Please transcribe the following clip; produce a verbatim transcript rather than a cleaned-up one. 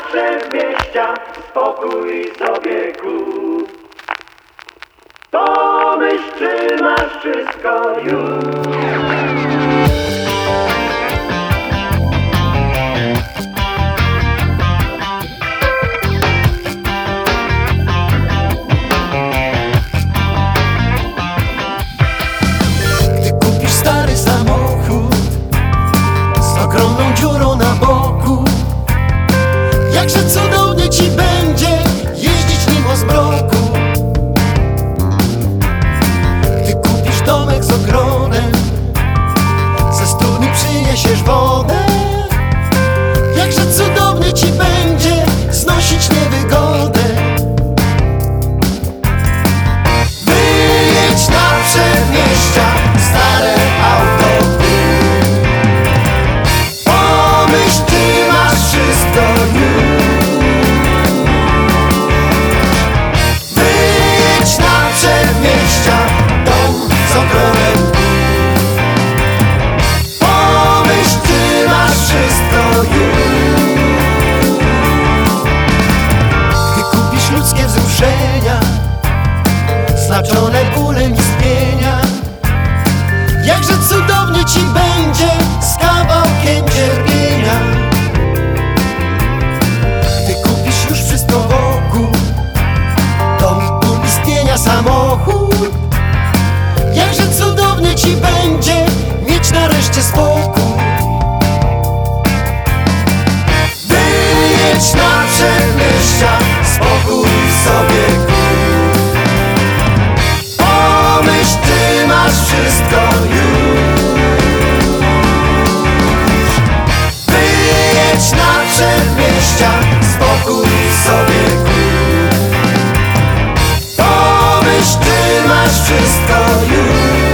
przedmieścia, spokój sobie kup. Pomyśl, czy masz wszystko już. Jakże cudownie ci będzie jeździć nim o zmroku. Ty kupisz domek z ogrodem, ze studni przyniesiesz wodę. Jakże cudownie ci będzie znosić niewygodę. Wyjedź na przedmieścia, stare auto. Pomyśl, ty masz wszystko już. Znaczone bólem istnienia. Jakże cudownie ci będzie z kawałkiem cierpienia. Ty kupisz już wszystko wokół, dom i ból istnienia, samochód. Jakże cudownie ci będzie mieć nareszcie spokój. Wyjedź na przedmieścia, spokój sobie kup. Pomyśl, ty masz wszystko już. Wyjedź na przedmieścia, spokój sobie kup. Pomyśl, ty masz wszystko już.